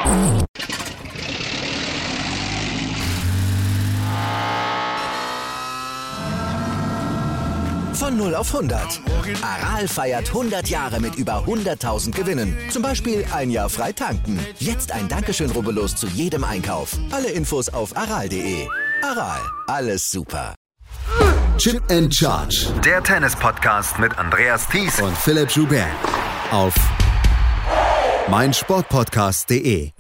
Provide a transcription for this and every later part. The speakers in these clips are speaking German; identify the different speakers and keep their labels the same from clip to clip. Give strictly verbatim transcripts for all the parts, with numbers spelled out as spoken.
Speaker 1: Von null auf hundert. Aral feiert hundert Jahre mit über hunderttausend Gewinnen. Zum Beispiel ein Jahr frei tanken. Jetzt ein Dankeschön, rubbellos zu jedem Einkauf. Alle Infos auf aral punkt de. Aral, alles super.
Speaker 2: Chip and Charge.
Speaker 3: Der Tennis-Podcast mit Andreas Thies
Speaker 2: und Philipp Joubert. Auf meinsportpodcast punkt de.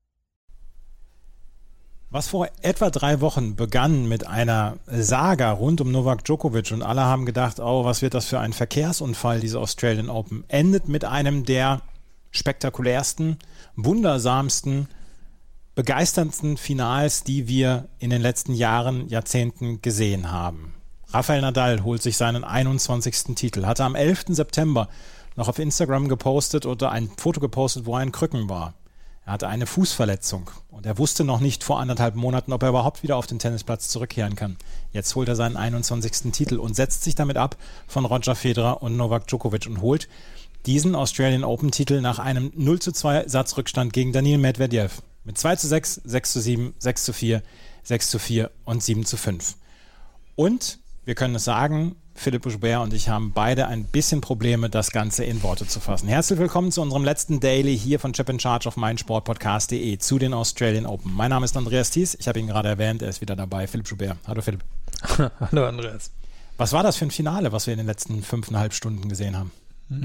Speaker 4: Was vor etwa drei Wochen begann mit einer Saga rund um Novak Djokovic und alle haben gedacht, oh, was wird das für ein Verkehrsunfall, diese Australian Open, endet mit einem der spektakulärsten, wundersamsten, begeisterndsten Finals, die wir in den letzten Jahren, Jahrzehnten gesehen haben. Rafael Nadal holt sich seinen einundzwanzigsten Titel, hatte am elften September noch auf Instagram gepostet oder ein Foto gepostet, wo er in Krücken war. Er hatte eine Fußverletzung und er wusste noch nicht vor anderthalb Monaten, ob er überhaupt wieder auf den Tennisplatz zurückkehren kann. Jetzt holt er seinen einundzwanzigsten Titel und setzt sich damit ab von Roger Federer und Novak Djokovic und holt diesen Australian Open-Titel nach einem null zu zwei Satzrückstand gegen Daniil Medvedev. Mit zwei zu sechs, sechs zu sieben, sechs zu vier, sechs zu vier und sieben zu fünf. Und wir können es sagen, Philipp Joubert und ich haben beide ein bisschen Probleme, das Ganze in Worte zu fassen. Herzlich willkommen zu unserem letzten Daily hier von Chip and Charge auf meinsportpodcast punkt de zu den Australian Open. Mein Name ist Andreas Thies, ich habe ihn gerade erwähnt, er ist wieder dabei, Philipp Joubert. Hallo Philipp.
Speaker 5: Hallo Andreas.
Speaker 4: Was war das für ein Finale, was wir in den letzten fünfeinhalb Stunden gesehen haben?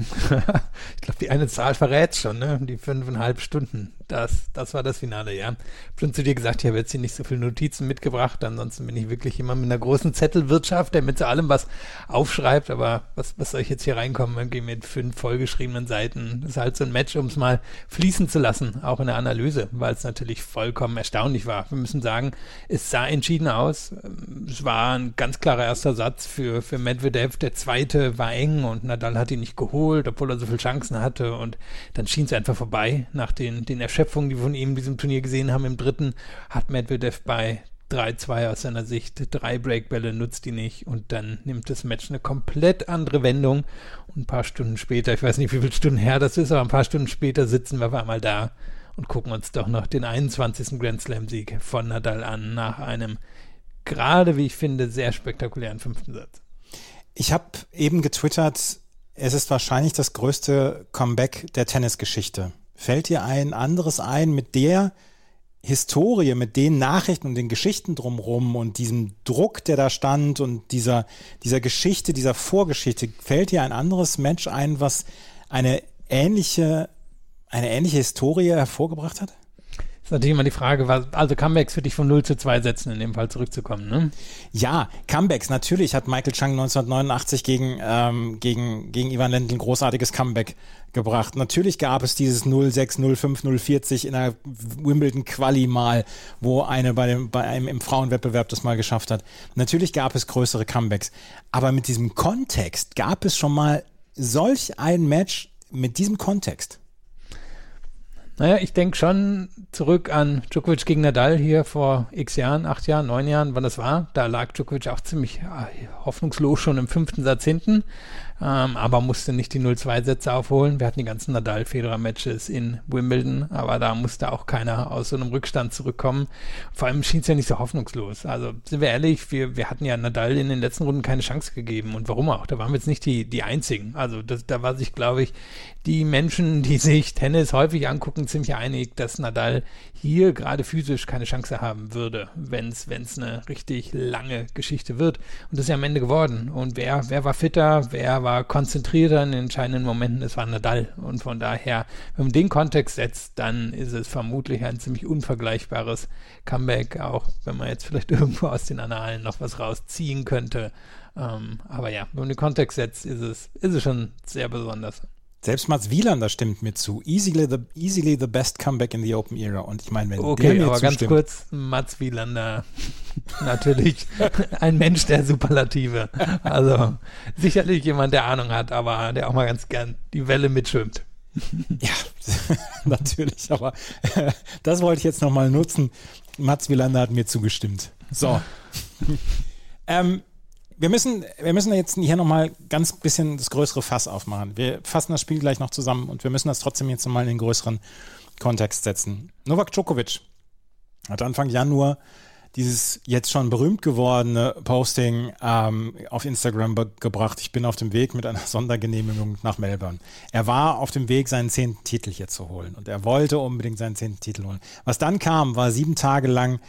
Speaker 5: Ich glaube, die eine Zahl verrät schon, ne? Die fünfeinhalb Stunden. Das, das war das Finale, ja. Ich habe schon zu dir gesagt, ich habe jetzt hier nicht so viele Notizen mitgebracht. Ansonsten bin ich wirklich immer mit einer großen Zettelwirtschaft, der mit zu allem was aufschreibt. Aber was, was soll ich jetzt hier reinkommen? Irgendwie mit fünf vollgeschriebenen Seiten. Das ist halt so ein Match, um es mal fließen zu lassen, auch in der Analyse, weil es natürlich vollkommen erstaunlich war. Wir müssen sagen, es sah entschieden aus. Es war ein ganz klarer erster Satz für, für Medvedev. Der zweite war eng und Nadal hat ihn nicht geholt, obwohl er so viele Chancen hatte, und dann schien es einfach vorbei. Nach den, den Erschöpfungen, die wir von ihm in diesem Turnier gesehen haben, im dritten hat Medvedev bei drei zwei aus seiner Sicht, drei Breakbälle nutzt die nicht und dann nimmt das Match eine komplett andere Wendung und ein paar Stunden später, ich weiß nicht, wie viele Stunden her das ist, aber ein paar Stunden später sitzen wir auf einmal da und gucken uns doch noch den einundzwanzigsten Grand Slam-Sieg von Nadal an, nach einem gerade, wie ich finde, sehr spektakulären fünften Satz.
Speaker 4: Ich habe eben getwittert, es ist wahrscheinlich das größte Comeback der Tennisgeschichte. Fällt dir ein anderes ein mit der Historie, mit den Nachrichten und den Geschichten drumherum und diesem Druck, der da stand und dieser, dieser Geschichte, dieser Vorgeschichte, fällt dir ein anderes Match ein, was eine ähnliche, eine ähnliche Historie hervorgebracht hat?
Speaker 5: Ist natürlich immer die Frage, was, also Comebacks für dich von null zu zwei Sätzen in dem Fall zurückzukommen, ne?
Speaker 4: Ja, Comebacks, natürlich hat Michael Chang neunzehnhundertneunundachtzig gegen, ähm, gegen, gegen Ivan Lendl ein großartiges Comeback gebracht. Natürlich gab es dieses null sechs, null fünf, null vierzig in der Wimbledon-Quali mal, wo eine bei, dem, bei einem im Frauenwettbewerb das mal geschafft hat. Natürlich gab es größere Comebacks, aber mit diesem Kontext gab es schon mal solch ein Match mit diesem Kontext.
Speaker 5: Naja, ich denke schon zurück an Djokovic gegen Nadal hier vor x Jahren, acht Jahren, neun Jahren, wann das war. Da lag Djokovic auch ziemlich ja, hoffnungslos schon im fünften Satz hinten, ähm, aber musste nicht die null zwei Sätze aufholen. Wir hatten die ganzen Nadal-Federer-Matches in Wimbledon, aber da musste auch keiner aus so einem Rückstand zurückkommen. Vor allem schien es ja nicht so hoffnungslos. Also sind wir ehrlich, wir, wir hatten ja Nadal in den letzten Runden keine Chance gegeben, und warum auch? Da waren wir jetzt nicht die, die Einzigen. Also das, da war sich, glaube ich, die Menschen, die sich Tennis häufig angucken, ziemlich einig, dass Nadal hier gerade physisch keine Chance haben würde, wenn es wenn es eine richtig lange Geschichte wird. Und das ist ja am Ende geworden. Und wer, wer war fitter, wer war konzentrierter in den entscheidenden Momenten? Es war Nadal. Und von daher, wenn man den Kontext setzt, dann ist es vermutlich ein ziemlich unvergleichbares Comeback, auch wenn man jetzt vielleicht irgendwo aus den Annalen noch was rausziehen könnte. Ähm, aber ja, wenn man den Kontext setzt, ist es, ist es schon sehr besonders.
Speaker 4: Selbst Mats Wielander stimmt mir zu. Easily the, easily the best comeback in the Open Era. Und ich meine, wenn
Speaker 5: okay,
Speaker 4: der mir
Speaker 5: aber
Speaker 4: zustimmt,
Speaker 5: ganz kurz, Mats Wielander, natürlich ein Mensch der Superlative. Also sicherlich jemand, der Ahnung hat, aber der auch mal ganz gern die Welle mitschwimmt.
Speaker 4: Ja, natürlich, aber äh, das wollte ich jetzt nochmal nutzen. Mats Wielander hat mir zugestimmt. So. ähm, Wir müssen, wir müssen jetzt hier nochmal ganz bisschen das größere Fass aufmachen. Wir fassen das Spiel gleich noch zusammen und wir müssen das trotzdem jetzt nochmal in den größeren Kontext setzen. Novak Djokovic hat Anfang Januar dieses jetzt schon berühmt gewordene Posting ähm, auf Instagram be- gebracht. Ich bin auf dem Weg mit einer Sondergenehmigung nach Melbourne. Er war auf dem Weg, seinen zehnten Titel hier zu holen und er wollte unbedingt seinen zehnten Titel holen. Was dann kam, war sieben Tage lang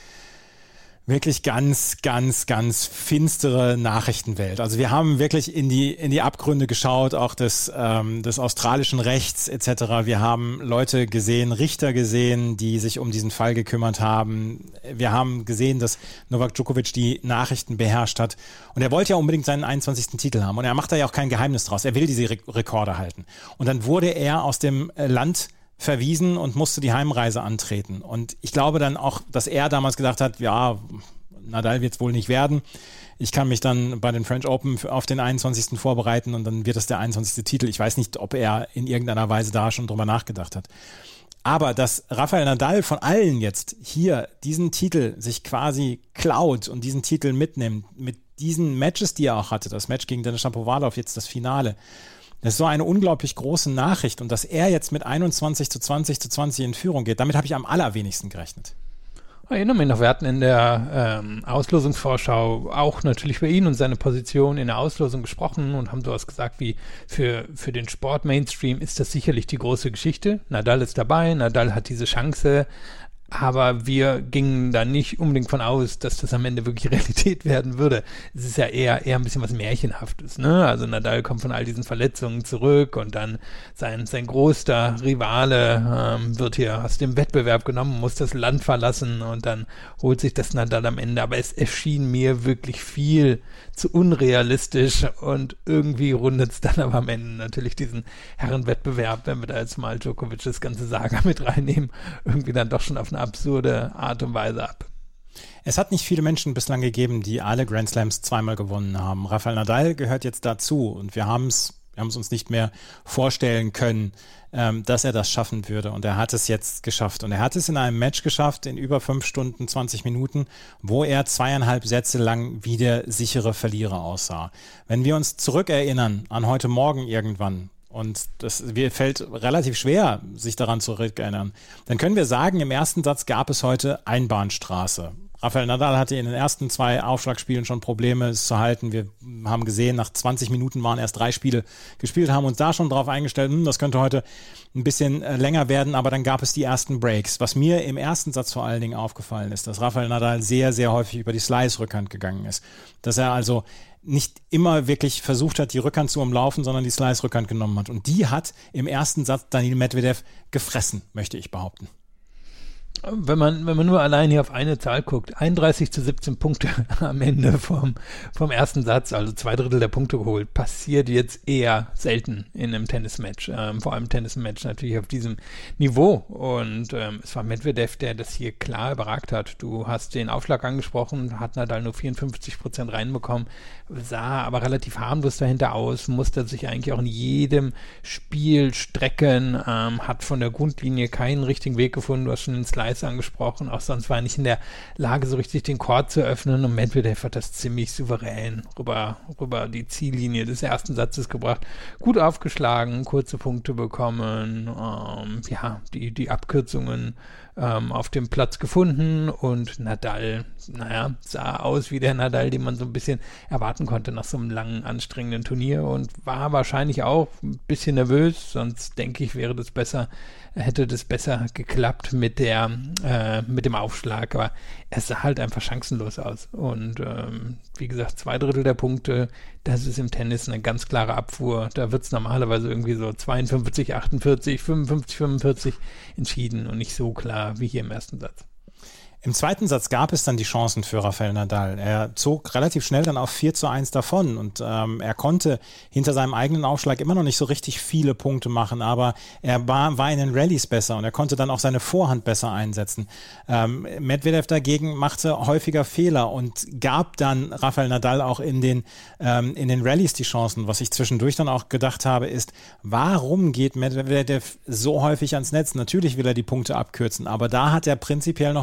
Speaker 4: wirklich ganz, ganz, ganz finstere Nachrichtenwelt. Also wir haben wirklich in die in die Abgründe geschaut, auch des, ähm, des australischen Rechts et cetera. Wir haben Leute gesehen, Richter gesehen, die sich um diesen Fall gekümmert haben. Wir haben gesehen, dass Novak Djokovic die Nachrichten beherrscht hat. Und er wollte ja unbedingt seinen einundzwanzigsten Titel haben. Und er macht da ja auch kein Geheimnis draus. Er will diese Re- Rekorde halten. Und dann wurde er aus dem Land verwiesen und musste die Heimreise antreten. Und ich glaube dann auch, dass er damals gedacht hat, ja, Nadal wird es wohl nicht werden. Ich kann mich dann bei den French Open auf den einundzwanzigsten vorbereiten und dann wird es der einundzwanzigste Titel. Ich weiß nicht, ob er in irgendeiner Weise da schon drüber nachgedacht hat. Aber dass Rafael Nadal von allen jetzt hier diesen Titel sich quasi klaut und diesen Titel mitnimmt, mit diesen Matches, die er auch hatte, das Match gegen Denis Shapovalov, jetzt das Finale, das ist so eine unglaublich große Nachricht und dass er jetzt mit einundzwanzig zu zwanzig zu zwanzig in Führung geht, damit habe ich am allerwenigsten gerechnet.
Speaker 5: Ich erinnere mich noch, wir hatten in der ähm, Auslosungsvorschau auch natürlich über ihn und seine Position in der Auslosung gesprochen und haben sowas gesagt wie, für, für den Sport-Mainstream ist das sicherlich die große Geschichte. Nadal ist dabei, Nadal hat diese Chance, aber wir gingen da nicht unbedingt von aus, dass das am Ende wirklich Realität werden würde. Es ist ja eher eher ein bisschen was Märchenhaftes, ne? Also Nadal kommt von all diesen Verletzungen zurück und dann sein sein großer Rivale ähm, wird hier aus dem Wettbewerb genommen, muss das Land verlassen und dann holt sich das Nadal am Ende. Aber es erschien mir wirklich viel zu unrealistisch und irgendwie rundet es dann aber am Ende natürlich diesen Herrenwettbewerb, wenn wir da jetzt mal Djokovic das ganze Saga mit reinnehmen, irgendwie dann doch schon auf eine absurde Art und Weise ab.
Speaker 4: Es hat nicht viele Menschen bislang gegeben, die alle Grand Slams zweimal gewonnen haben. Rafael Nadal gehört jetzt dazu und wir haben es wir haben es uns nicht mehr vorstellen können, ähm, dass er das schaffen würde und er hat es jetzt geschafft und er hat es in einem Match geschafft in über fünf Stunden, zwanzig Minuten, wo er zweieinhalb Sätze lang wie der sichere Verlierer aussah. Wenn wir uns zurückerinnern an heute Morgen irgendwann, und das fällt relativ schwer, sich daran zurückerinnern, dann können wir sagen, im ersten Satz gab es heute Einbahnstraße. Rafael Nadal hatte in den ersten zwei Aufschlagspielen schon Probleme, es zu halten. Wir haben gesehen, nach zwanzig Minuten waren erst drei Spiele gespielt, haben uns da schon drauf eingestellt, hm, das könnte heute ein bisschen länger werden, aber dann gab es die ersten Breaks. Was mir im ersten Satz vor allen Dingen aufgefallen ist, dass Rafael Nadal sehr, sehr häufig über die Slice-Rückhand gegangen ist. Dass er also nicht immer wirklich versucht hat, die Rückhand zu umlaufen, sondern die Slice-Rückhand genommen hat. Und die hat im ersten Satz Daniil Medvedev gefressen, möchte ich behaupten.
Speaker 5: Wenn man, wenn man nur allein hier auf eine Zahl guckt, einunddreißig zu siebzehn Punkte am Ende vom, vom ersten Satz, also zwei Drittel der Punkte geholt, passiert jetzt eher selten in einem Tennismatch, ähm, vor allem Tennismatch natürlich auf diesem Niveau und ähm, es war Medvedev, der das hier klar überragt hat. Du hast den Aufschlag angesprochen, hat Nadal nur vierundfünfzig Prozent reinbekommen, sah aber relativ harmlos dahinter aus, musste sich eigentlich auch in jedem Spiel strecken, ähm, hat von der Grundlinie keinen richtigen Weg gefunden, du hast schon den Slice angesprochen, auch sonst war er nicht in der Lage, so richtig den Court zu öffnen und Medvedev hat das ziemlich souverän rüber, rüber die Ziellinie des ersten Satzes gebracht. Gut aufgeschlagen, kurze Punkte bekommen, ähm, ja, die, die Abkürzungen ähm, auf dem Platz gefunden und Nadal, naja, sah aus wie der Nadal, den man so ein bisschen erwarten konnte nach so einem langen, anstrengenden Turnier und war wahrscheinlich auch ein bisschen nervös, sonst denke ich, wäre das besser, hätte das besser geklappt mit der, äh, mit dem Aufschlag, aber er sah halt einfach chancenlos aus und ähm, wie gesagt, zwei Drittel der Punkte, das ist im Tennis eine ganz klare Abfuhr, da wird es normalerweise irgendwie so zweiundfünfzig, achtundvierzig, fünfundfünfzig, fünfundvierzig entschieden und nicht so klar wie hier im ersten Satz.
Speaker 4: Im zweiten Satz gab es dann die Chancen für Rafael Nadal. Er zog relativ schnell dann auf vier zu eins davon und ähm, er konnte hinter seinem eigenen Aufschlag immer noch nicht so richtig viele Punkte machen, aber er war, war in den Rallyes besser und er konnte dann auch seine Vorhand besser einsetzen. Ähm, Medvedev dagegen machte häufiger Fehler und gab dann Rafael Nadal auch in den, ähm, in den Rallyes die Chancen. Was ich zwischendurch dann auch gedacht habe, ist, warum geht Medvedev so häufig ans Netz? Natürlich will er die Punkte abkürzen, aber da hat er prinzipiell noch eine Schwäche.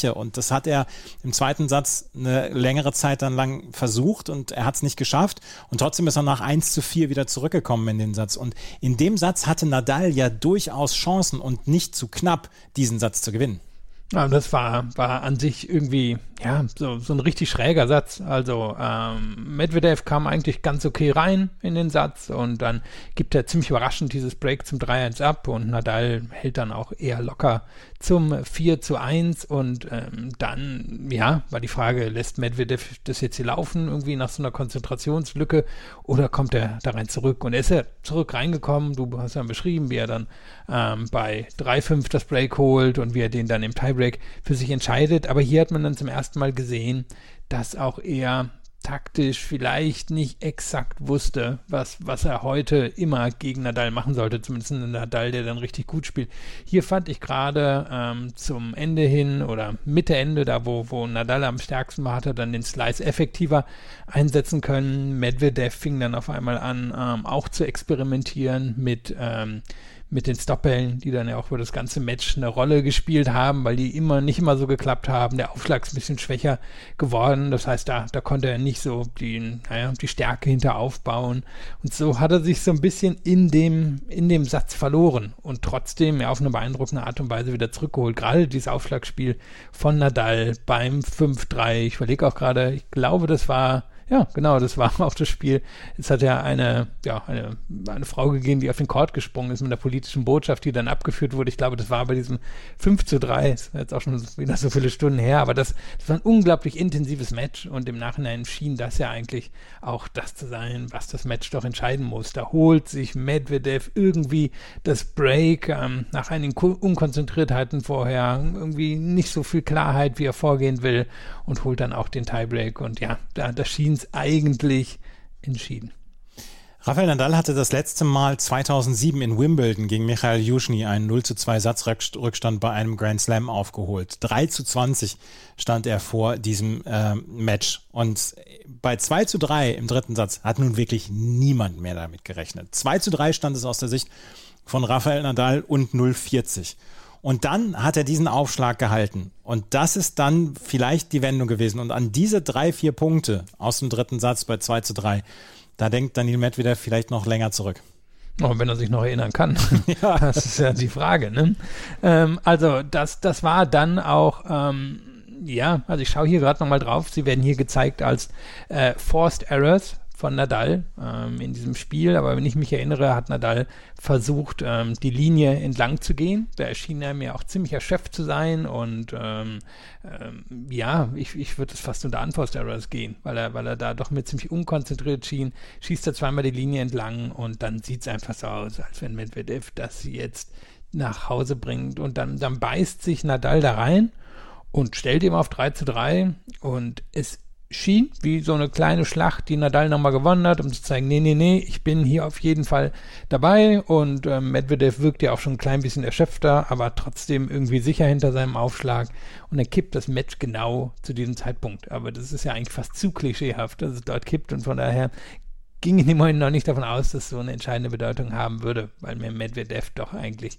Speaker 4: Schwäche. Und das hat er im zweiten Satz eine längere Zeit dann lang versucht und er hat es nicht geschafft. Und trotzdem ist er nach eins zu vier wieder zurückgekommen in den Satz. Und in dem Satz hatte Nadal ja durchaus Chancen und nicht zu knapp, diesen Satz zu gewinnen.
Speaker 5: Ja, das war, war an sich irgendwie, ja, so, so ein richtig schräger Satz. Also ähm, Medvedev kam eigentlich ganz okay rein in den Satz und dann gibt er ziemlich überraschend dieses Break zum drei eins ab und Nadal hält dann auch eher locker zum vier zu eins und ähm, dann, ja, war die Frage, lässt Medvedev das jetzt hier laufen, irgendwie nach so einer Konzentrationslücke oder kommt er da rein zurück? Und er ist ja zurück reingekommen, du hast ja beschrieben, wie er dann ähm, bei drei fünf das Break holt und wie er den dann im Tiebreak für sich entscheidet, aber hier hat man dann zum ersten Mal gesehen, dass auch er taktisch vielleicht nicht exakt wusste, was, was er heute immer gegen Nadal machen sollte, zumindest ein Nadal, der dann richtig gut spielt. Hier fand ich gerade ähm, zum Ende hin oder Mitte, Ende, da wo, wo Nadal am stärksten war, hat er dann den Slice effektiver einsetzen können. Medvedev fing dann auf einmal an, ähm, auch zu experimentieren mit ähm, mit den Stopbällen, die dann ja auch über das ganze Match eine Rolle gespielt haben, weil die immer nicht immer so geklappt haben. Der Aufschlag ist ein bisschen schwächer geworden. Das heißt, da, da konnte er nicht so die, naja, die Stärke hinter aufbauen. Und so hat er sich so ein bisschen in dem, in dem Satz verloren und trotzdem ja auf eine beeindruckende Art und Weise wieder zurückgeholt. Gerade dieses Aufschlagspiel von Nadal beim fünf drei. Ich überlege auch gerade, ich glaube, das war Ja, genau, das war auch das Spiel. Es hat ja eine, ja, eine, eine Frau gegeben, die auf den Court gesprungen ist mit einer politischen Botschaft, die dann abgeführt wurde. Ich glaube, das war bei diesem fünf zu drei, das ist jetzt auch schon wieder so viele Stunden her, aber das, das war ein unglaublich intensives Match und im Nachhinein schien das ja eigentlich auch das zu sein, was das Match doch entscheiden muss. Da holt sich Medvedev irgendwie das Break ähm, nach einigen Unkonzentriertheiten vorher, irgendwie nicht so viel Klarheit, wie er vorgehen will und holt dann auch den Tiebreak und ja, da, da schien es eigentlich entschieden.
Speaker 4: Rafael Nadal hatte das letzte Mal zweitausendsieben in Wimbledon gegen Michail Juschny einen null zu zwei Satzrückstand bei einem Grand Slam aufgeholt. drei zu zwanzig stand er vor diesem äh, Match. Und bei zwei zu drei im dritten Satz hat nun wirklich niemand mehr damit gerechnet. zwei zu drei stand es aus der Sicht von Rafael Nadal und null vierzig. Und dann hat er diesen Aufschlag gehalten. Und das ist dann vielleicht die Wendung gewesen. Und an diese drei, vier Punkte aus dem dritten Satz bei zwei zu drei, da denkt Daniil Medvedev vielleicht noch länger zurück.
Speaker 5: Oh, wenn er sich noch erinnern kann. Ja. Das ist ja die Frage, ne? Ähm, also das, das war dann auch, ähm, ja, also ich schaue hier gerade nochmal drauf. Sie werden hier gezeigt als äh, Forced Errors von Nadal ähm, in diesem Spiel, aber wenn ich mich erinnere, hat Nadal versucht, ähm, die Linie entlang zu gehen. Da erschien er mir auch ziemlich erschöpft zu sein und ähm, ähm, ja, ich, ich würde es fast unter Unforced Errors gehen, weil er, weil er da doch mir ziemlich unkonzentriert schien, schießt er zweimal die Linie entlang und dann sieht es einfach so aus, als wenn Medvedev das jetzt nach Hause bringt und dann, dann beißt sich Nadal da rein und stellt ihm auf drei zu drei und es schien wie so eine kleine Schlacht, die Nadal nochmal gewonnen hat, um zu zeigen, nee, nee, nee, ich bin hier auf jeden Fall dabei und äh, Medvedev wirkt ja auch schon ein klein bisschen erschöpfter, aber trotzdem irgendwie sicher hinter seinem Aufschlag und er kippt das Match genau zu diesem Zeitpunkt, aber das ist ja eigentlich fast zu klischeehaft, dass es dort kippt und von daher ging ich im Moment noch nicht davon aus, dass es so eine entscheidende Bedeutung haben würde, weil mir Medvedev doch eigentlich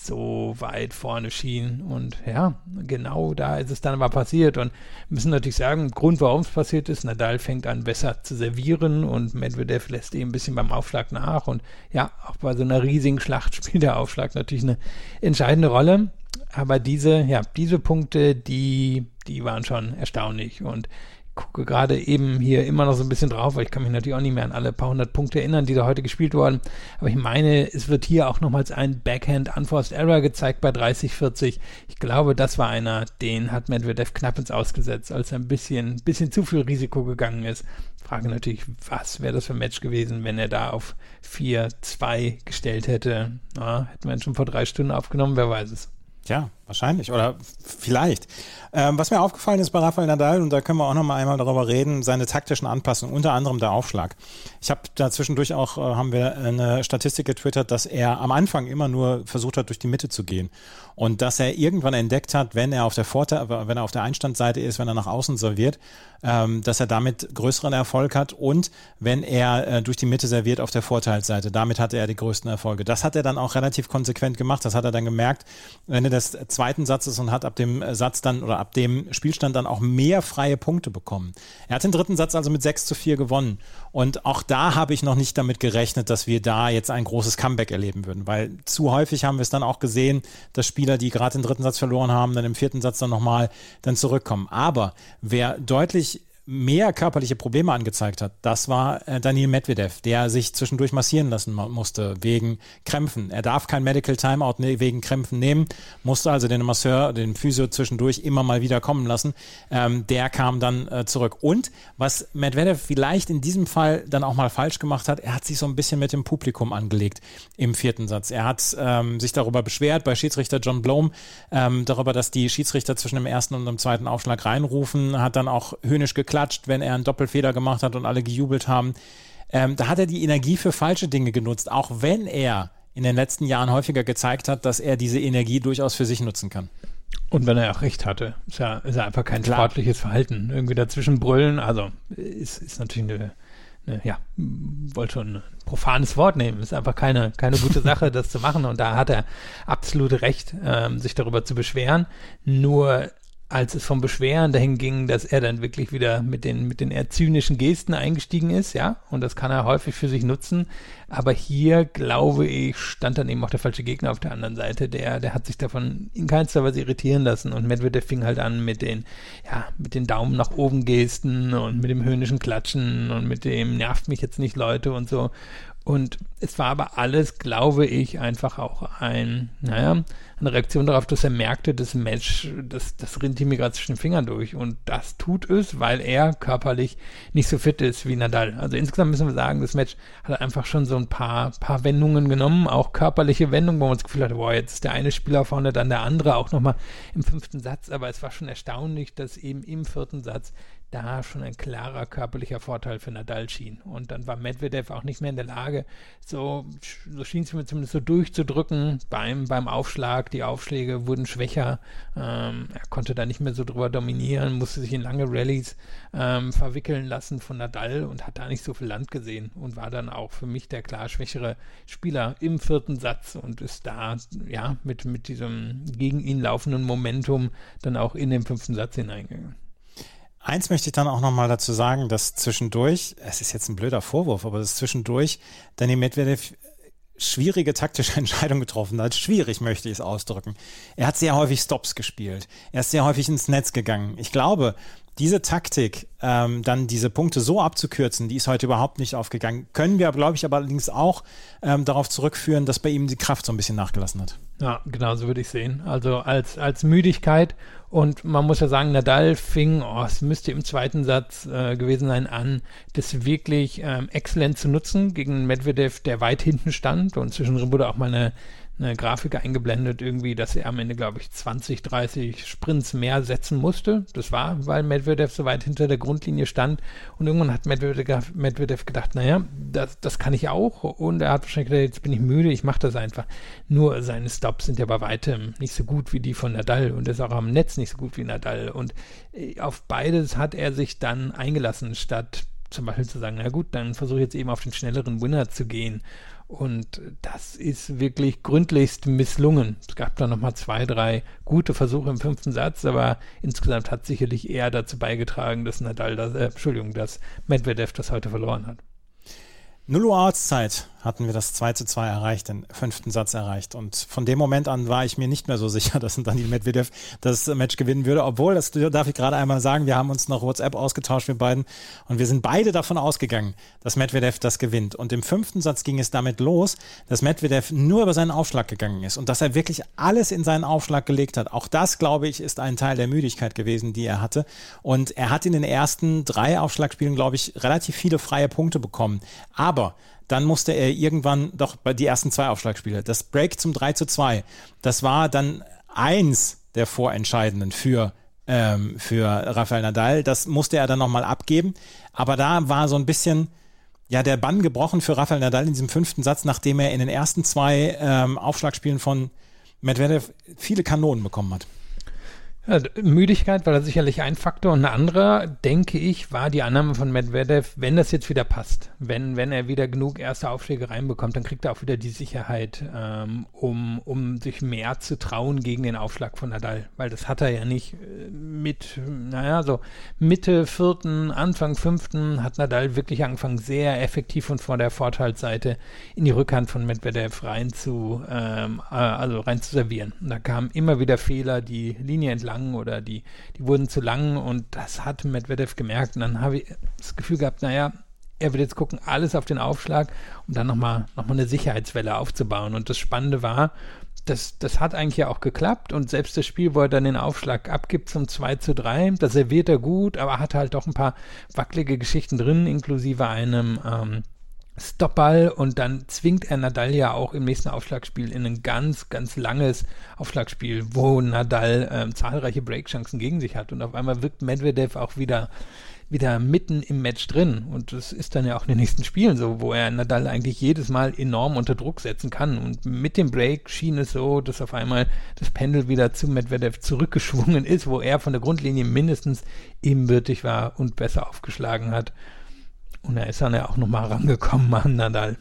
Speaker 5: so weit vorne schien. Und ja, genau da ist es dann aber passiert. Und wir müssen natürlich sagen, Grund, warum es passiert ist, Nadal fängt an, besser zu servieren und Medvedev lässt ihm ein bisschen beim Aufschlag nach. Und ja, auch bei so einer riesigen Schlacht spielt der Aufschlag natürlich eine entscheidende Rolle. Aber diese, ja, diese Punkte, die, die waren schon erstaunlich. Und gucke gerade eben hier immer noch so ein bisschen drauf, weil ich kann mich natürlich auch nicht mehr an alle paar hundert Punkte erinnern, die da heute gespielt wurden. Aber ich meine, es wird hier auch nochmals ein Backhand Unforced Error gezeigt bei dreißig vierzig. Ich glaube, das war einer, den hat Medvedev knapp ins Ausgesetzt, als er ein bisschen, bisschen zu viel Risiko gegangen ist. Frage natürlich, was wäre das für ein Match gewesen, wenn er da auf vier zwei gestellt hätte? Ja, hätten wir ihn schon vor drei Stunden aufgenommen, wer weiß es.
Speaker 4: Ja, wahrscheinlich oder vielleicht. Ähm, was mir aufgefallen ist bei Rafael Nadal, und da können wir auch noch mal einmal darüber reden, seine taktischen Anpassungen, unter anderem der Aufschlag. Ich habe da zwischendurch auch, äh, haben wir eine Statistik getwittert, dass er am Anfang immer nur versucht hat, durch die Mitte zu gehen. Und dass er irgendwann entdeckt hat, wenn er auf der Vorteil, wenn er auf der Einstandseite ist, wenn er nach außen serviert, ähm, dass er damit größeren Erfolg hat und wenn er äh, durch die Mitte serviert auf der Vorteilsseite, damit hatte er die größten Erfolge. Das hat er dann auch relativ konsequent gemacht. Das hat er dann gemerkt, Ende des zweiten Satzes und hat ab dem Satz dann oder ab dem Spielstand dann auch mehr freie Punkte bekommen. Er hat den dritten Satz also mit sechs zu vier gewonnen. Und auch da habe ich noch nicht damit gerechnet, dass wir da jetzt ein großes Comeback erleben würden, weil zu häufig haben wir es dann auch gesehen, dass Spieler, die gerade den dritten Satz verloren haben, dann im vierten Satz dann nochmal dann zurückkommen. Aber wer deutlich mehr körperliche Probleme angezeigt hat, das war äh, Daniil Medvedev, der sich zwischendurch massieren lassen musste wegen Krämpfen. Er darf kein Medical Timeout ne- wegen Krämpfen nehmen, musste also den Masseur, den Physio zwischendurch immer mal wieder kommen lassen. Ähm, der kam dann äh, zurück. Und was Medvedev vielleicht in diesem Fall dann auch mal falsch gemacht hat, er hat sich so ein bisschen mit dem Publikum angelegt im vierten Satz. Er hat ähm, sich darüber beschwert bei Schiedsrichter John Blome, ähm, darüber, dass die Schiedsrichter zwischen dem ersten und dem zweiten Aufschlag reinrufen, hat dann auch höhnisch geklatscht, wenn er einen Doppelfehler gemacht hat und alle gejubelt haben. Ähm, da hat er die Energie für falsche Dinge genutzt, auch wenn er in den letzten Jahren häufiger gezeigt hat, dass er diese Energie durchaus für sich nutzen kann.
Speaker 5: Und wenn er auch recht hatte, ist ja, ist ja einfach kein
Speaker 4: Klar.
Speaker 5: sportliches Verhalten. Irgendwie dazwischen brüllen, also ist, ist natürlich eine, eine, ja, wollte schon ein profanes Wort nehmen, ist einfach keine, keine gute Sache, das zu machen. Und da hat er absolut recht, ähm, sich darüber zu beschweren. Nur als es vom Beschweren dahin ging, dass er dann wirklich wieder mit den, mit den eher zynischen Gesten eingestiegen ist, ja, und das kann er häufig für sich nutzen, aber hier, glaube ich, stand dann eben auch der falsche Gegner auf der anderen Seite, der, der hat sich davon in keinster Weise irritieren lassen und Medvedev fing halt an mit den, ja, mit den Daumen nach oben Gesten und mit dem höhnischen Klatschen und mit dem nervt mich jetzt nicht, Leute, und so. Und es war aber alles, glaube ich, einfach auch ein, naja, eine Reaktion darauf, dass er merkte, das Match, das, das rinnt ihm gerade zwischen den Fingern durch. Und das tut es, weil er körperlich nicht so fit ist wie Nadal. Also insgesamt müssen wir sagen, das Match hat einfach schon so ein paar, paar Wendungen genommen, auch körperliche Wendungen, wo man das Gefühl hatte, boah, jetzt ist der eine Spieler vorne, dann der andere, auch nochmal im fünften Satz. Aber es war schon erstaunlich, dass eben im vierten Satz da schon ein klarer körperlicher Vorteil für Nadal schien. Und dann war Medvedev auch nicht mehr in der Lage, so, so schien es mir zumindest so durchzudrücken beim, beim Aufschlag. Die Aufschläge wurden schwächer. Ähm, er konnte da nicht mehr so drüber dominieren, musste sich in lange Rallyes ähm, verwickeln lassen von Nadal und hat da nicht so viel Land gesehen und war dann auch für mich der klar schwächere Spieler im vierten Satz und ist da, ja, mit, mit diesem gegen ihn laufenden Momentum dann auch in den fünften Satz hineingegangen.
Speaker 4: Eins möchte ich dann auch nochmal dazu sagen, dass zwischendurch, es ist jetzt ein blöder Vorwurf, aber dass zwischendurch Daniil Medvedev schwierige taktische Entscheidungen getroffen hat. Schwierig möchte ich es ausdrücken. Er hat sehr häufig Stops gespielt. Er ist sehr häufig ins Netz gegangen. Ich glaube, diese Taktik, ähm, dann diese Punkte so abzukürzen, die ist heute überhaupt nicht aufgegangen. Können wir, glaube ich, aber allerdings auch ähm, darauf zurückführen, dass bei ihm die Kraft so ein bisschen nachgelassen hat.
Speaker 5: Ja, genau so würde ich sehen. Also als, als Müdigkeit. Und man muss ja sagen, Nadal fing, oh, es müsste im zweiten Satz äh, gewesen sein, an, das wirklich ähm, exzellent zu nutzen gegen Medvedev, der weit hinten stand. Und zwischendrin wurde auch mal eine, eine Grafik eingeblendet, irgendwie, dass er am Ende, glaube ich, zwanzig, dreißig Sprints mehr setzen musste. Das war, weil Medvedev so weit hinter der Grundlinie stand. Und irgendwann hat Medvedev, Medvedev gedacht, naja, das, das kann ich auch. Und er hat wahrscheinlich gedacht, jetzt bin ich müde, ich mache das einfach. Nur seine Stops sind ja bei weitem nicht so gut wie die von Nadal. Und er ist auch am Netz nicht so gut wie Nadal. Und auf beides hat er sich dann eingelassen, statt zum Beispiel zu sagen, na gut, dann versuche ich jetzt eben auf den schnelleren Winner zu gehen. Und das ist wirklich gründlichst misslungen. Es gab da nochmal zwei, drei gute Versuche im fünften Satz, aber insgesamt hat sicherlich eher dazu beigetragen, dass Nadal das, äh, Entschuldigung, dass Medvedev das heute verloren hat.
Speaker 4: null Uhr Ortszeit hatten wir das zwei zu zwei erreicht, den fünften Satz erreicht. Und von dem Moment an war ich mir nicht mehr so sicher, dass Daniil Medvedev das Match gewinnen würde. Obwohl, das darf ich gerade einmal sagen, wir haben uns noch WhatsApp ausgetauscht, wir beiden. Und wir sind beide davon ausgegangen, dass Medvedev das gewinnt. Und im fünften Satz ging es damit los, dass Medvedev nur über seinen Aufschlag gegangen ist. Und dass er wirklich alles in seinen Aufschlag gelegt hat. Auch das, glaube ich, ist ein Teil der Müdigkeit gewesen, die er hatte. Und er hat in den ersten drei Aufschlagspielen, glaube ich, relativ viele freie Punkte bekommen. Aber dann musste er irgendwann doch bei die ersten zwei Aufschlagspiele, das Break zum drei zu zwei, das war dann eins der Vorentscheidenden für, ähm, für Rafael Nadal. Das musste er dann nochmal abgeben. Aber da war so ein bisschen ja der Bann gebrochen für Rafael Nadal in diesem fünften Satz, nachdem er in den ersten zwei ähm, Aufschlagspielen von Medvedev viele Kanonen bekommen hat.
Speaker 5: Ja, Müdigkeit war da sicherlich ein Faktor und ein anderer, denke ich, war die Annahme von Medvedev, wenn das jetzt wieder passt, wenn, wenn er wieder genug erste Aufschläge reinbekommt, dann kriegt er auch wieder die Sicherheit, ähm, um, um sich mehr zu trauen gegen den Aufschlag von Nadal, weil das hat er ja nicht mit, naja, so Mitte vierten, Anfang fünften hat Nadal wirklich angefangen, sehr effektiv und vor der Vorteilsseite in die Rückhand von Medvedev rein zu, ähm, also rein zu servieren. Und da kamen immer wieder Fehler, die Linie entlang oder die, die wurden zu lang und das hat Medvedev gemerkt und dann habe ich das Gefühl gehabt, naja, er wird jetzt gucken, alles auf den Aufschlag, um dann nochmal noch mal eine Sicherheitswelle aufzubauen und das Spannende war, das, das hat eigentlich ja auch geklappt und selbst das Spiel, wo er dann den Aufschlag abgibt zum zwei zu drei, da serviert er gut, aber hat halt doch ein paar wackelige Geschichten drin, inklusive einem ähm, Stopball und dann zwingt er Nadal ja auch im nächsten Aufschlagspiel in ein ganz, ganz langes Aufschlagspiel, wo Nadal ähm, zahlreiche Breakchancen gegen sich hat und auf einmal wirkt Medvedev auch wieder wieder mitten im Match drin und das ist dann ja auch in den nächsten Spielen so, wo er Nadal eigentlich jedes Mal enorm unter Druck setzen kann und mit dem Break schien es so, dass auf einmal das Pendel wieder zu Medvedev zurückgeschwungen ist, wo er von der Grundlinie mindestens ebenbürtig war und besser aufgeschlagen hat. Und er ist dann ja auch nochmal rangekommen an Nadal.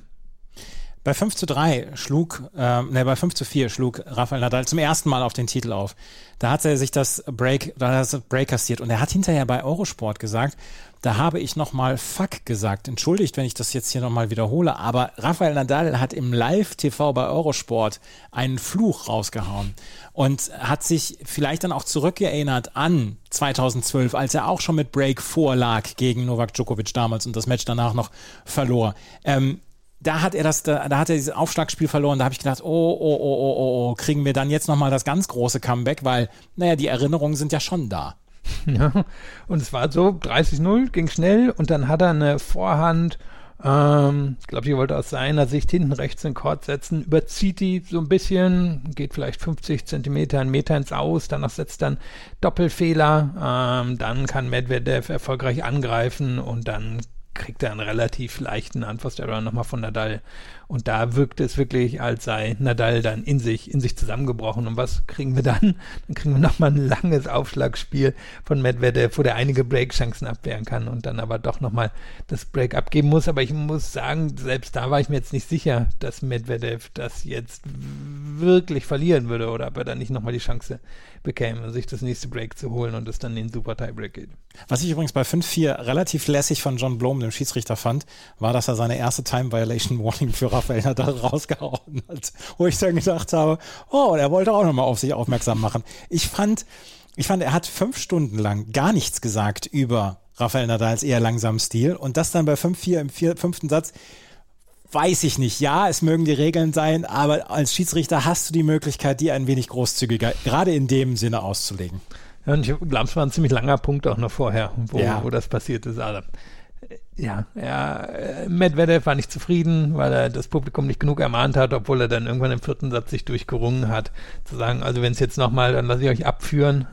Speaker 4: Bei fünf zu drei schlug, äh, ne, bei fünf zu vier schlug Rafael Nadal zum ersten Mal auf den Titel auf. Da hat er sich das Break, da hat er das Break kassiert und er hat hinterher bei Eurosport gesagt, da habe ich nochmal Fuck gesagt. Entschuldigt, wenn ich das jetzt hier nochmal wiederhole, aber Rafael Nadal hat im Live-T V bei Eurosport einen Fluch rausgehauen und hat sich vielleicht dann auch zurückerinnert an zweitausendzwölf, als er auch schon mit Break vorlag gegen Novak Djokovic damals und das Match danach noch verlor. Ähm, Da hat er das, da, da hat er dieses Aufschlagspiel verloren. Da habe ich gedacht, oh, oh, oh, oh, oh, oh, kriegen wir dann jetzt nochmal das ganz große Comeback, weil, naja, die Erinnerungen sind ja schon da.
Speaker 5: Ja, und es war so, dreißig null, ging schnell und dann hat er eine Vorhand, ähm, ich glaube, die wollte aus seiner Sicht hinten rechts den Court setzen, überzieht die so ein bisschen, geht vielleicht fünfzig Zentimeter, einen Meter ins Aus, danach setzt dann Doppelfehler, ähm, dann kann Medvedev erfolgreich angreifen und dann kriegt er einen relativ leichten Antwortstelle nochmal von Nadal. Und da wirkt es wirklich, als sei Nadal dann in sich, in sich zusammengebrochen. Und was kriegen wir dann? Dann kriegen wir nochmal ein langes Aufschlagspiel von Medvedev, wo der einige Breakchancen abwehren kann und dann aber doch nochmal das Break abgeben muss. Aber ich muss sagen, selbst da war ich mir jetzt nicht sicher, dass Medvedev das jetzt wirklich verlieren würde oder ob er dann nicht nochmal die Chance bekäme, sich das nächste Break zu holen und es dann in den Super Tiebreak geht.
Speaker 4: Was ich übrigens bei fünf vier relativ lässig von John Blom, dem Schiedsrichter, fand, war, dass er seine erste Time-Violation-Warning für Rafael Nadal rausgehauen hat, wo ich dann gedacht habe, oh, er wollte auch nochmal auf sich aufmerksam machen. Ich fand, ich fand, er hat fünf Stunden lang gar nichts gesagt über Rafael Nadals eher langsamen Stil und das dann bei fünf vier im vier, fünften Satz, weiß ich nicht. Ja, es mögen die Regeln sein, aber als Schiedsrichter hast du die Möglichkeit, die ein wenig großzügiger, gerade in dem Sinne auszulegen.
Speaker 5: Ja, und ich glaube, es war ein ziemlich langer Punkt auch noch vorher, wo,
Speaker 4: ja.
Speaker 5: wo das passiert ist. Also, ja, ja, Medvedev war nicht zufrieden, weil er das Publikum nicht genug ermahnt hat, obwohl er dann irgendwann im vierten Satz sich durchgerungen hat, zu sagen, also wenn es jetzt nochmal, dann lasse ich euch abführen.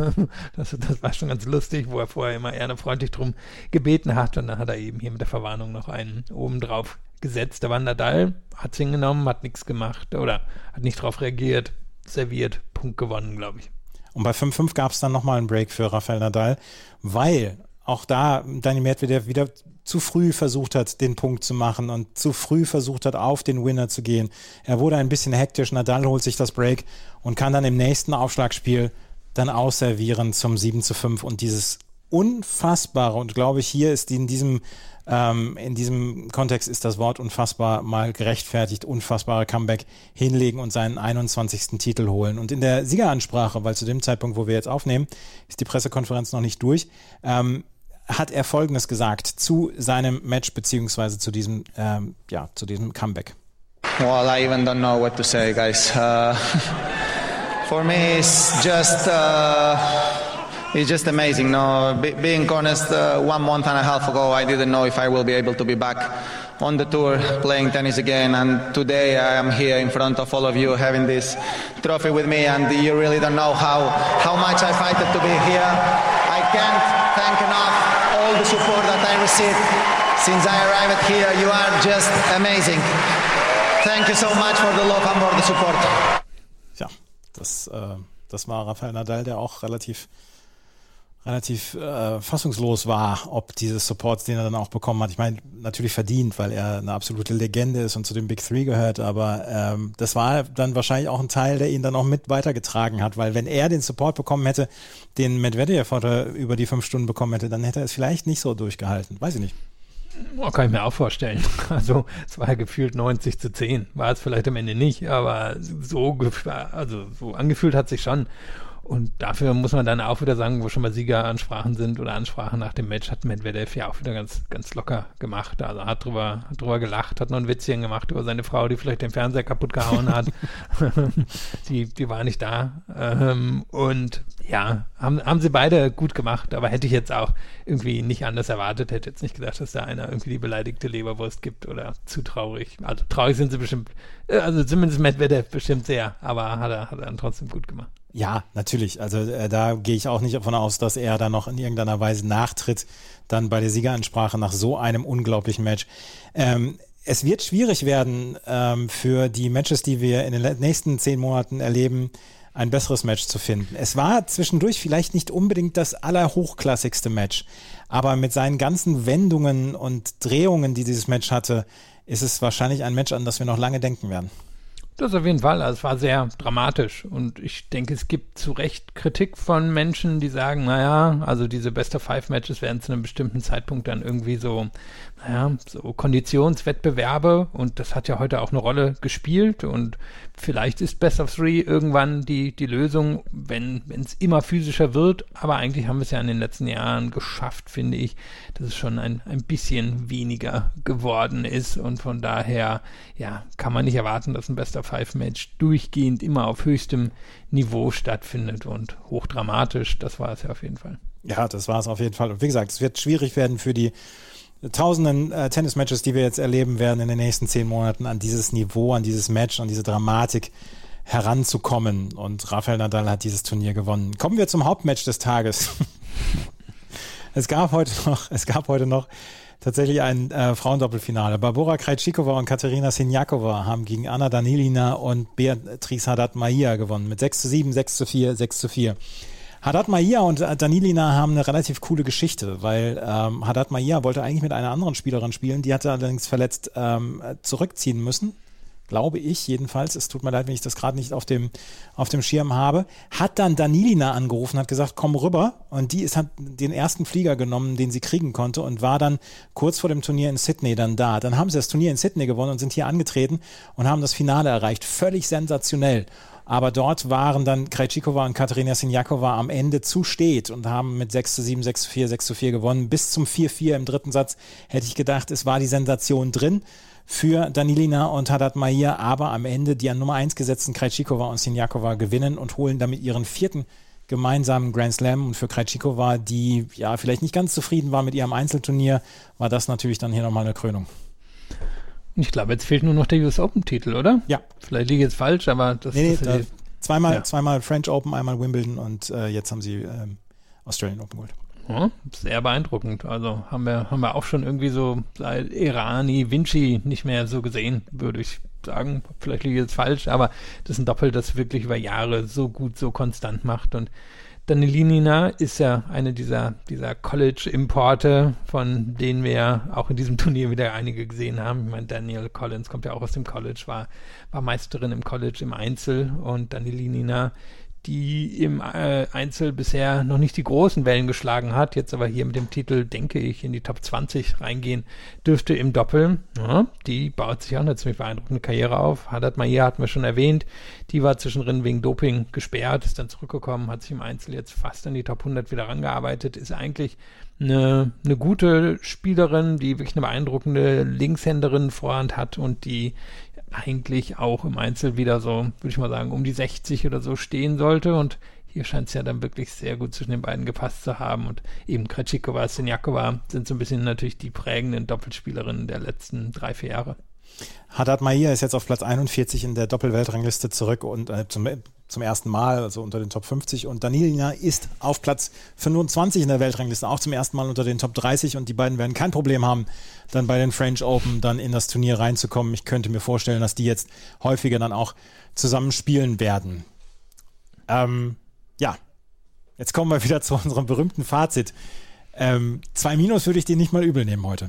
Speaker 5: das, das war schon ganz lustig, wo er vorher immer eher freundlich drum gebeten hat und dann hat er eben hier mit der Verwarnung noch einen obendrauf gesetzt. Da war Nadal, hat es hingenommen, hat nichts gemacht oder hat nicht drauf reagiert, serviert, Punkt gewonnen, glaube ich.
Speaker 4: Und bei fünf fünf gab es dann nochmal einen Break für Rafael Nadal, weil auch da Daniil Medvedev wieder zu früh versucht hat, den Punkt zu machen und zu früh versucht hat, auf den Winner zu gehen. Er wurde ein bisschen hektisch, Nadal holt sich das Break und kann dann im nächsten Aufschlagspiel dann ausservieren zum sieben zu fünf und dieses unfassbare, und glaube ich, hier ist die in diesem Ähm, in diesem Kontext ist das Wort unfassbar mal gerechtfertigt, unfassbare Comeback hinlegen und seinen einundzwanzigsten Titel holen. Und in der Siegeransprache, weil zu dem Zeitpunkt, wo wir jetzt aufnehmen, ist die Pressekonferenz noch nicht durch, ähm, hat er Folgendes gesagt zu seinem Match beziehungsweise zu diesem, ähm, ja, zu diesem Comeback.
Speaker 6: Well, I even don't know what to say, guys. Uh, for me, it's just... Uh It's just amazing. No, Be- being honest, uh, one month and a half ago, I didn't know if I will be able to be back on the tour playing tennis again. And today I am here in front of all of you having this trophy with me. And you really don't know how, how much I fight to be here. I can't thank enough all the support that I received since I arrived here. You are just amazing. Thank you so much for the love and for the support.
Speaker 4: Ja, das... Äh Das war Rafael Nadal, der auch relativ relativ äh, fassungslos war, ob dieses Supports, den er dann auch bekommen hat. Ich meine, natürlich verdient, weil er eine absolute Legende ist und zu den Big Three gehört, aber ähm, das war dann wahrscheinlich auch ein Teil, der ihn dann auch mit weitergetragen hat, weil wenn er den Support bekommen hätte, den Medvedev heute über die fünf Stunden bekommen hätte, dann hätte er es vielleicht nicht so durchgehalten. Weiß ich nicht.
Speaker 5: Oh, kann ich mir auch vorstellen. Also es war ja gefühlt neunzig zu zehn. War es vielleicht am Ende nicht, aber so, also so angefühlt hat sich schon. Und dafür muss man dann auch wieder sagen, wo schon mal Siegeransprachen sind oder Ansprachen nach dem Match, hat Medvedev ja auch wieder ganz, ganz locker gemacht. Also hat drüber, hat drüber gelacht, hat noch ein Witzchen gemacht über seine Frau, die vielleicht den Fernseher kaputt gehauen hat. die, die war nicht da. Und ja, haben, haben sie beide gut gemacht, aber hätte ich jetzt auch irgendwie nicht anders erwartet, hätte jetzt nicht gedacht, dass da einer irgendwie die beleidigte Leberwurst gibt oder zu traurig. Also traurig sind sie bestimmt, also zumindest Medvedev bestimmt sehr, aber hat er, hat er dann trotzdem gut gemacht.
Speaker 4: Ja, natürlich. Also äh, da gehe ich auch nicht davon aus, dass er da noch in irgendeiner Weise nachtritt, dann bei der Siegeransprache nach so einem unglaublichen Match. Ähm, es wird schwierig werden, ähm, für die Matches, die wir in den nächsten zehn Monaten erleben, ein besseres Match zu finden. Es war zwischendurch vielleicht nicht unbedingt das allerhochklassigste Match, aber mit seinen ganzen Wendungen und Drehungen, die dieses Match hatte, ist es wahrscheinlich ein Match, an das wir noch lange denken werden.
Speaker 5: Das auf jeden Fall. Also es war sehr dramatisch und ich denke, es gibt zu Recht Kritik von Menschen, die sagen, naja, also diese Best-of-Five-Matches werden zu einem bestimmten Zeitpunkt dann irgendwie so, naja, so Konditionswettbewerbe und das hat ja heute auch eine Rolle gespielt und vielleicht ist Best-of-Three irgendwann die, die Lösung, wenn es immer physischer wird, aber eigentlich haben wir es ja in den letzten Jahren geschafft, finde ich, dass es schon ein, ein bisschen weniger geworden ist und von daher, ja, kann man nicht erwarten, dass ein Best-of-Five-Match durchgehend immer auf höchstem Niveau stattfindet und hochdramatisch, das war es ja auf jeden Fall.
Speaker 4: Ja, das war es auf jeden Fall und wie gesagt, es wird schwierig werden für die tausenden äh, Tennis-Matches, die wir jetzt erleben werden in den nächsten zehn Monaten, an dieses Niveau, an dieses Match, an diese Dramatik heranzukommen. Und Rafael Nadal hat dieses Turnier gewonnen. Kommen wir zum Hauptmatch des Tages. es gab heute noch, es gab heute noch tatsächlich ein äh, Frauendoppelfinale. Barbora Krejcikova und Katerina Siniakova haben gegen Anna Danilina und Beatriz Haddad-Maia gewonnen. Mit sechs zu sieben, sechs zu vier, sechs zu vier. Haddad-Maia und Danilina haben eine relativ coole Geschichte, weil ähm, Haddad-Maia wollte eigentlich mit einer anderen Spielerin spielen, die hatte allerdings verletzt ähm, zurückziehen müssen, glaube ich jedenfalls. Es tut mir leid, wenn ich das gerade nicht auf dem auf dem Schirm habe. Hat dann Danilina angerufen, hat gesagt, komm rüber und die ist, hat den ersten Flieger genommen, den sie kriegen konnte und war dann kurz vor dem Turnier in Sydney dann da. Dann haben sie das Turnier in Sydney gewonnen und sind hier angetreten und haben das Finale erreicht. Völlig sensationell. Aber dort waren dann Krejcikova und Katerina Siniakova am Ende zu spät und haben mit sechs zu sieben, sechs zu vier, sechs zu vier gewonnen. Bis zum vier vier im dritten Satz hätte ich gedacht, es war die Sensation drin für Danilina und Haddad-Maia, aber am Ende die an Nummer eins gesetzten Krejcikova und Siniakova gewinnen und holen damit ihren vierten gemeinsamen Grand Slam. Und für Krejcikova, die ja vielleicht nicht ganz zufrieden war mit ihrem Einzelturnier, war das natürlich dann hier nochmal eine Krönung.
Speaker 5: Ich glaube, jetzt fehlt nur noch der U S Open-Titel, oder?
Speaker 4: Ja.
Speaker 5: Vielleicht liege ich jetzt falsch, aber das,
Speaker 4: nee,
Speaker 5: das
Speaker 4: nee,
Speaker 5: ist...
Speaker 4: Zweimal,
Speaker 5: ja.
Speaker 4: zweimal French Open, einmal Wimbledon und äh, jetzt haben sie ähm, Australian Open geholt.
Speaker 5: Ja, sehr beeindruckend. Also haben wir, haben wir auch schon irgendwie so seit Errani, Vinci nicht mehr so gesehen, würde ich sagen. Vielleicht liege ich jetzt falsch, aber das ist ein Doppel, das wirklich über Jahre so gut, so konstant macht. Und Danilina ist ja eine dieser, dieser College-Importe, von denen wir auch in diesem Turnier wieder einige gesehen haben. Ich meine, Danielle Collins kommt ja auch aus dem College, war, war Meisterin im College im Einzel und Danilina, die im äh, Einzel bisher noch nicht die großen Wellen geschlagen hat, jetzt aber hier mit dem Titel, denke ich, in die Top zwanzig reingehen dürfte im Doppel. Ja, die baut sich auch eine ziemlich beeindruckende Karriere auf. Haddad-Maia hatten wir schon erwähnt, die war zwischendrin wegen Doping gesperrt, ist dann zurückgekommen, hat sich im Einzel jetzt fast an die Top hundert wieder rangearbeitet, ist eigentlich eine, eine gute Spielerin, die wirklich eine beeindruckende Linkshänderin Vorhand hat und die eigentlich auch im Einzel wieder so, würde ich mal sagen, um die sechzig oder so stehen sollte und hier scheint es ja dann wirklich sehr gut zwischen den beiden gepasst zu haben und eben Krejcikova, Siniakova sind so ein bisschen natürlich die prägenden Doppelspielerinnen der letzten drei, vier Jahre.
Speaker 4: Haddad-Maia ist jetzt auf Platz einundvierzig in der Doppelweltrangliste zurück und äh, zum, zum ersten Mal, also unter den Top fünfzig und Danilina ist auf Platz fünfundzwanzig in der Weltrangliste, auch zum ersten Mal unter den Top dreißig und die beiden werden kein Problem haben, dann bei den French Open dann in das Turnier reinzukommen. Ich könnte mir vorstellen, dass die jetzt häufiger dann auch zusammen spielen werden. Ähm, ja, jetzt kommen wir wieder zu unserem berühmten Fazit. Ähm, zwei Minus würde ich dir nicht mal übel nehmen heute.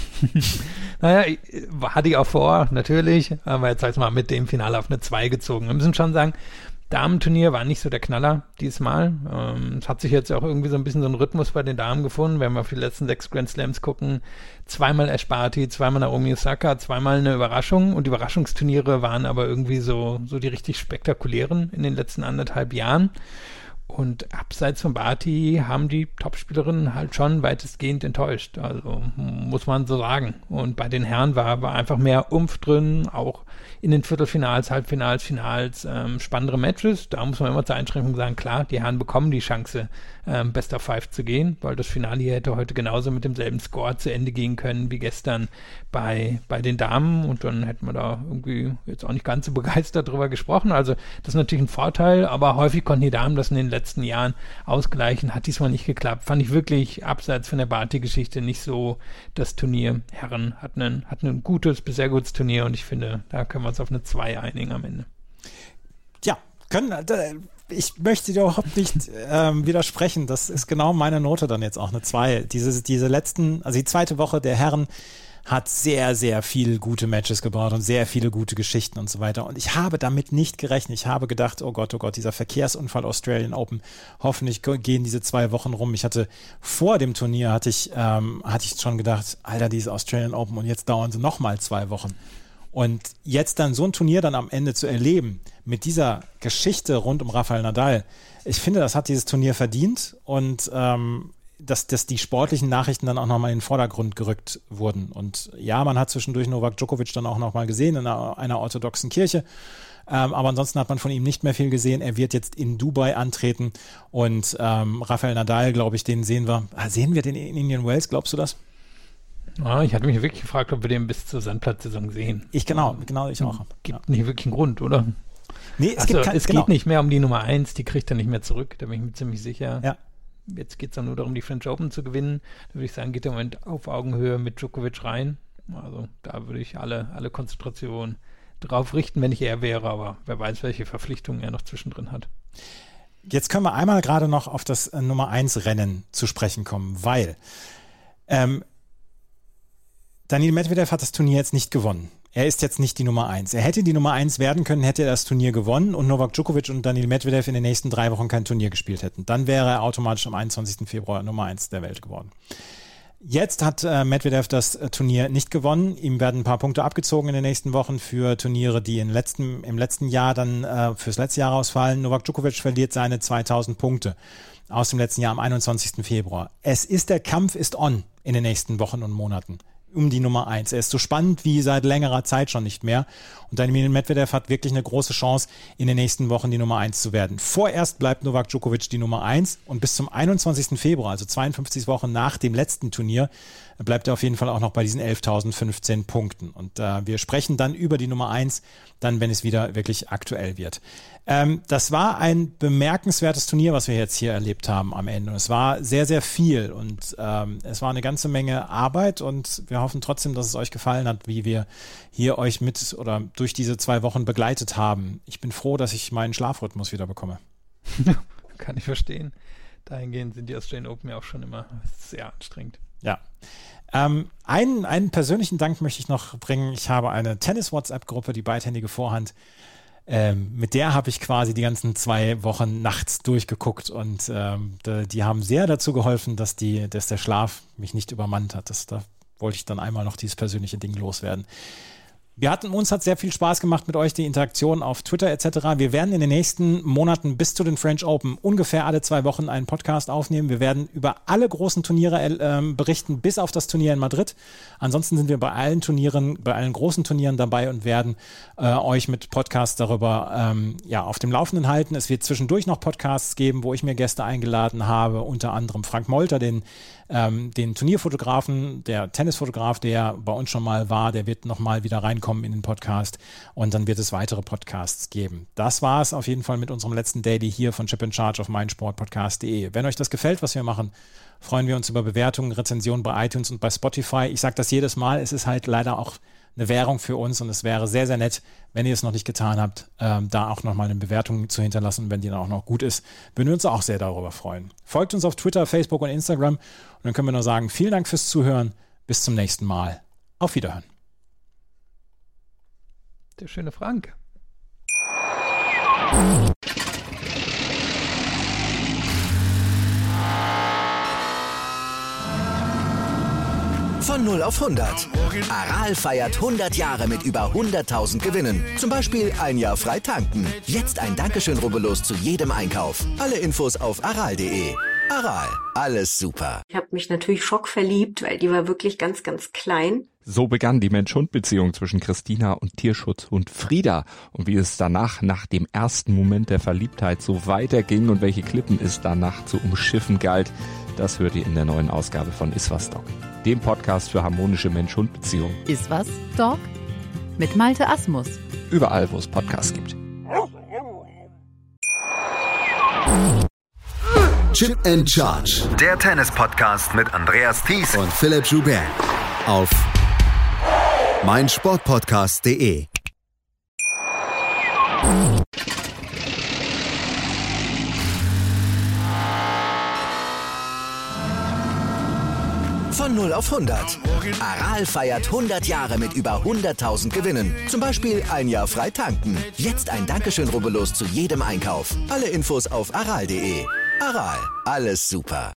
Speaker 5: Naja, hatte ich auch vor, natürlich, aber jetzt sag ich mal mit dem Finale auf eine zwei gezogen. Wir müssen schon sagen, Damenturnier war nicht so der Knaller diesmal. Ähm, es hat sich jetzt auch irgendwie so ein bisschen so ein Rhythmus bei den Damen gefunden, wenn wir auf die letzten sechs Grand Slams gucken. Zweimal Ash Barty, zweimal Naomi Osaka, zweimal eine Überraschung und die Überraschungsturniere waren aber irgendwie so, so die richtig spektakulären in den letzten anderthalb Jahren. Und abseits von Barty haben die Topspielerinnen halt schon weitestgehend enttäuscht. Also muss man so sagen. Und bei den Herren war, war einfach mehr Umf drin, auch in den Viertelfinals, Halbfinals, Finals, ähm, spannendere Matches. Da muss man immer zur Einschränkung sagen, klar, die Herren bekommen die Chance, ähm, Best of Five zu gehen, weil das Finale hier hätte heute genauso mit demselben Score zu Ende gehen können wie gestern bei, bei den Damen. Und dann hätten wir da irgendwie jetzt auch nicht ganz so begeistert drüber gesprochen. Also das ist natürlich ein Vorteil, aber häufig konnten die Damen das in den letzten Jahren ausgleichen. Hat diesmal nicht geklappt. Fand ich wirklich abseits von der Barty-Geschichte nicht so das Turnier. Herren hatten ein, hatten ein gutes bis sehr gutes Turnier und ich finde, da können wir uns auf eine zwei einigen am Ende.
Speaker 4: Ja, können, ich möchte dir überhaupt nicht ähm, widersprechen. Das ist genau meine Note dann jetzt auch eine zwei. Diese, diese letzten, also die zweite Woche der Herren hat sehr, sehr viele gute Matches gebracht und sehr viele gute Geschichten und so weiter. Und ich habe damit nicht gerechnet. Ich habe gedacht, oh Gott, oh Gott, dieser Verkehrsunfall Australian Open, hoffentlich gehen diese zwei Wochen rum. Ich hatte vor dem Turnier, hatte ich, ähm, hatte ich schon gedacht, Alter, diese Australian Open und jetzt dauern sie nochmal zwei Wochen. Und jetzt dann so ein Turnier dann am Ende zu erleben, mit dieser Geschichte rund um Rafael Nadal, ich finde, das hat dieses Turnier verdient und ähm, dass, dass die sportlichen Nachrichten dann auch nochmal in den Vordergrund gerückt wurden. Und ja, man hat zwischendurch Novak Djokovic dann auch nochmal gesehen in einer, einer orthodoxen Kirche, ähm, aber ansonsten hat man von ihm nicht mehr viel gesehen. Er wird jetzt in Dubai antreten und ähm, Rafael Nadal, glaube ich, den sehen wir. Ah, sehen wir den in Indian Wells, glaubst du das?
Speaker 5: Ja, ich hatte mich wirklich gefragt, ob wir den bis zur Sandplatzsaison sehen.
Speaker 4: Ich genau, genau, ich auch.
Speaker 5: Gibt
Speaker 4: ja.
Speaker 5: nicht wirklich einen Grund, oder?
Speaker 4: Nee, es,
Speaker 5: also,
Speaker 4: gibt kein,
Speaker 5: es
Speaker 4: genau.
Speaker 5: geht nicht mehr um die Nummer eins, die kriegt er nicht mehr zurück, da bin ich mir ziemlich sicher.
Speaker 4: Ja.
Speaker 5: Jetzt geht es dann nur darum, die French Open zu gewinnen. Da würde ich sagen, geht er im Moment auf Augenhöhe mit Djokovic rein. Also da würde ich alle, alle Konzentration drauf richten, wenn ich er wäre, aber wer weiß, welche Verpflichtungen er noch zwischendrin hat.
Speaker 4: Jetzt können wir einmal gerade noch auf das äh, Nummer eins Rennen zu sprechen kommen, weil ähm, Daniil Medvedev hat das Turnier jetzt nicht gewonnen. Er ist jetzt nicht die Nummer eins. Er hätte die Nummer eins werden können, hätte er das Turnier gewonnen und Novak Djokovic und Daniil Medvedev in den nächsten drei Wochen kein Turnier gespielt hätten. Dann wäre er automatisch am einundzwanzigsten Februar Nummer eins der Welt geworden. Jetzt hat äh, Medvedev das äh, Turnier nicht gewonnen. Ihm werden ein paar Punkte abgezogen in den nächsten Wochen für Turniere, die in letzten, im letzten Jahr dann äh, fürs letzte Jahr ausfallen. Novak Djokovic verliert seine zweitausend Punkte aus dem letzten Jahr am einundzwanzigsten Februar. Es ist, der Kampf ist on in den nächsten Wochen und Monaten um die Nummer eins. Er ist so spannend wie seit längerer Zeit schon nicht mehr. Und Daniil Medvedev hat wirklich eine große Chance, in den nächsten Wochen die Nummer eins zu werden. Vorerst bleibt Novak Djokovic die Nummer eins und bis zum einundzwanzigsten Februar, also zweiundfünfzig Wochen nach dem letzten Turnier, bleibt er auf jeden Fall auch noch bei diesen elftausendfünfzehn Punkten. Und äh, wir sprechen dann über die Nummer eins, dann, wenn es wieder wirklich aktuell wird. Ähm, das war ein bemerkenswertes Turnier, was wir jetzt hier erlebt haben am Ende. Und es war sehr, sehr viel und ähm, es war eine ganze Menge Arbeit und wir hoffen trotzdem, dass es euch gefallen hat, wie wir hier euch mit oder durch diese zwei Wochen begleitet haben. Ich bin froh, dass ich meinen Schlafrhythmus wieder bekomme.
Speaker 5: Kann ich verstehen. Dahingehend sind die Australian Open ja auch schon immer sehr anstrengend.
Speaker 4: Ja. Ähm, einen, einen persönlichen Dank möchte ich noch bringen. Ich habe eine Tennis-WhatsApp-Gruppe, die beidhändige Vorhand. Ähm, mit der habe ich quasi die ganzen zwei Wochen nachts durchgeguckt und ähm, die, die haben sehr dazu geholfen, dass, die, dass der Schlaf mich nicht übermannt hat. Das, da wollte ich dann einmal noch dieses persönliche Ding loswerden. Wir hatten, uns hat sehr viel Spaß gemacht mit euch, die Interaktion auf Twitter et cetera. Wir werden in den nächsten Monaten bis zu den French Open ungefähr alle zwei Wochen einen Podcast aufnehmen. Wir werden über alle großen Turniere äh, berichten, bis auf das Turnier in Madrid. Ansonsten sind wir bei allen Turnieren, bei allen großen Turnieren dabei und werden äh, euch mit Podcasts darüber ähm, ja, auf dem Laufenden halten. Es wird zwischendurch noch Podcasts geben, wo ich mir Gäste eingeladen habe, unter anderem Frank Molter, den Ähm, den Turnierfotografen, der Tennisfotograf, der bei uns schon mal war, der wird nochmal wieder reinkommen in den Podcast und dann wird es weitere Podcasts geben. Das war es auf jeden Fall mit unserem letzten Daily hier von Chip in Charge auf meinsportpodcast punkt de. Wenn euch das gefällt, was wir machen, freuen wir uns über Bewertungen, Rezensionen bei iTunes und bei Spotify. Ich sage das jedes Mal, es ist halt leider auch eine Währung für uns und es wäre sehr, sehr nett, wenn ihr es noch nicht getan habt, ähm, da auch nochmal eine Bewertung zu hinterlassen, wenn die dann auch noch gut ist. Würden wir uns auch sehr darüber freuen. Folgt uns auf Twitter, Facebook und Instagram und dann können wir nur sagen, vielen Dank fürs Zuhören. Bis zum nächsten Mal. Auf Wiederhören.
Speaker 5: Der schöne Frank.
Speaker 1: Von null auf hundert. Aral feiert hundert Jahre mit über hunderttausend Gewinnen. Zum Beispiel ein Jahr frei tanken. Jetzt ein Dankeschön, rubbellos zu jedem Einkauf. Alle Infos auf aral punkt de. Aral, alles super.
Speaker 7: Ich habe mich natürlich schockverliebt, weil die war wirklich ganz, ganz klein.
Speaker 8: So begann die Mensch-Hund-Beziehung zwischen Christina und Tierschutzhund Frieda. Und wie es danach, nach dem ersten Moment der Verliebtheit, so weiterging und welche Klippen es danach zu umschiffen galt, das hört ihr in der neuen Ausgabe von Iswas Dog, dem Podcast für harmonische Mensch-Hund-Beziehungen.
Speaker 9: Iswas Dog mit Malte Asmus.
Speaker 8: Überall, wo es Podcasts gibt.
Speaker 2: Chip and Charge.
Speaker 3: Der Tennis-Podcast mit Andreas Thies
Speaker 2: und Philipp Joubert. Auf meinsportpodcast punkt de.
Speaker 1: Von null auf hundert. Aral feiert hundert Jahre mit über hunderttausend Gewinnen. Zum Beispiel ein Jahr frei tanken. Jetzt ein Dankeschön, rubbellos zu jedem Einkauf. Alle Infos auf aral punkt de. Aral, alles super.